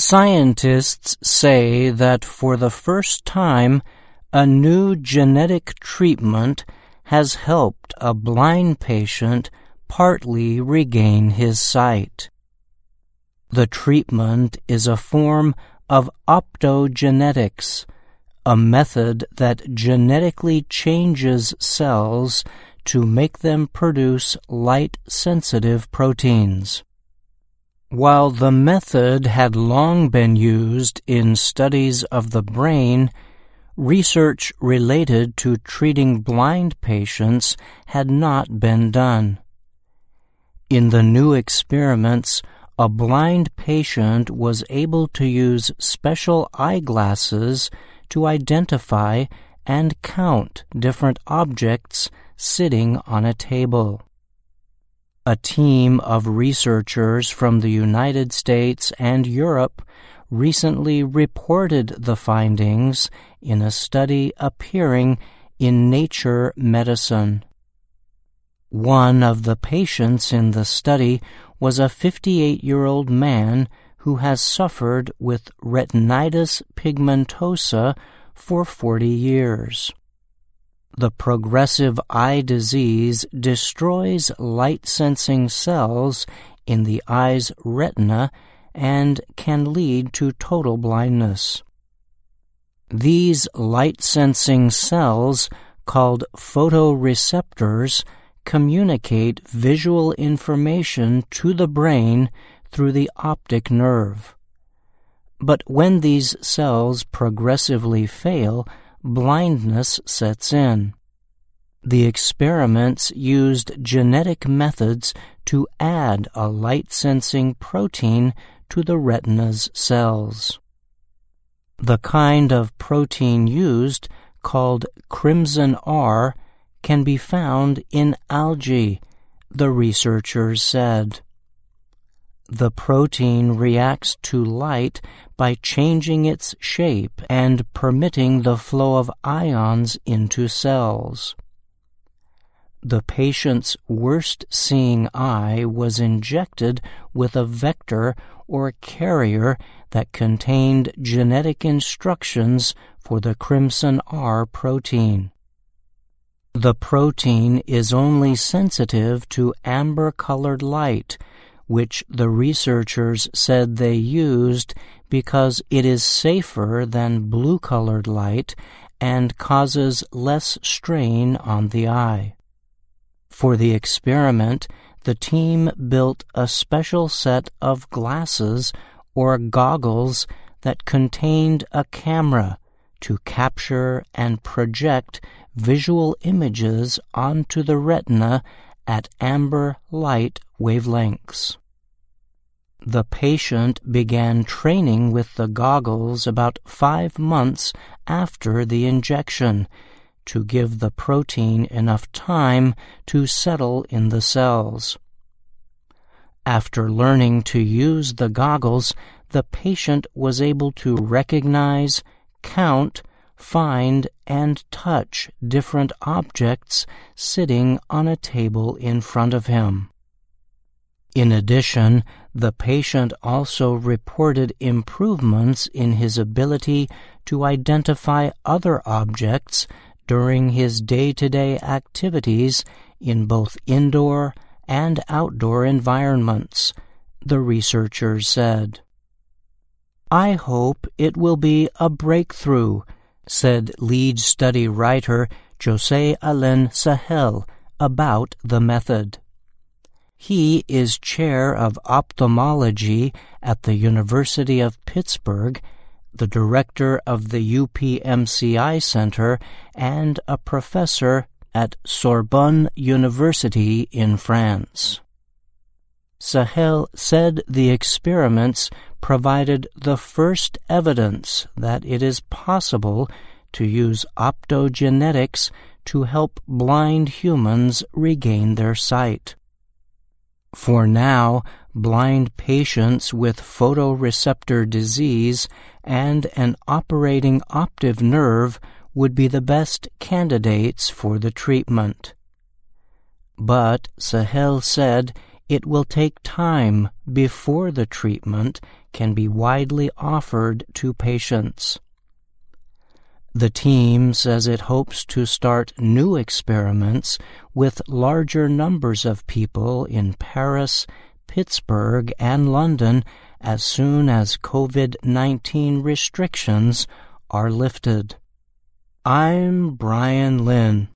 Scientists say that for the first time, a new genetic treatment has helped a blind patient partly regain his sight. The treatment is a form of optogenetics, a method that genetically changes cells to make them produce light-sensitive proteins. While the method had long been used in studies of the brain, research related to treating blind patients had not been done. In the new experiments, a blind patient was able to use special eyeglasses to identify and count different objects sitting on a table. A team of researchers from the United States and Europe recently reported the findings in a study appearing in Nature Medicine. One of the patients in the study was a 58-year-old man who has suffered with retinitis pigmentosa for 40 years. The progressive eye disease destroys light-sensing cells in the eye's retina and can lead to total blindness. These light-sensing cells, called photoreceptors, communicate visual information to the brain through the optic nerve. But when these cells progressively fail, blindness sets in. The experiments used genetic methods to add a light-sensing protein to the retina's cells. The kind of protein used, called crimson R, can be found in algae, the researchers said. The protein reacts to light by changing its shape and permitting the flow of ions into cells. The patient's worst-seeing eye was injected with a vector or carrier that contained genetic instructions for the crimson R protein. The protein is only sensitive to amber-colored light, which the researchers said they used because it is safer than blue-colored light and causes less strain on the eye. For the experiment, the team built a special set of glasses or goggles that contained a camera to capture and project visual images onto the retina at amber light wavelengths. The patient began training with the goggles about 5 months after the injection to give the protein enough time to settle in the cells. After learning to use the goggles, the patient was able to recognize, count, find, and touch different objects sitting on a table in front of him. In addition, the patient also reported improvements in his ability to identify other objects during his day-to-day activities in both indoor and outdoor environments, the researchers said. "I hope it will be a breakthrough," said lead study writer José Alain Sahel about the method. He is chair of ophthalmology at the University of Pittsburgh, the director of the UPMCI Center, and a professor at Sorbonne University in France. Sahel said the experiments provided the first evidence that it is possible to use optogenetics to help blind humans regain their sight. For now, blind patients with photoreceptor disease and an operating optic nerve would be the best candidates for the treatment. But, Sahel said, it will take time before the treatment can be widely offered to patients. The team says it hopes to start new experiments with larger numbers of people in Paris, Pittsburgh, and London as soon as COVID-19 restrictions are lifted. I'm Brian Lynn.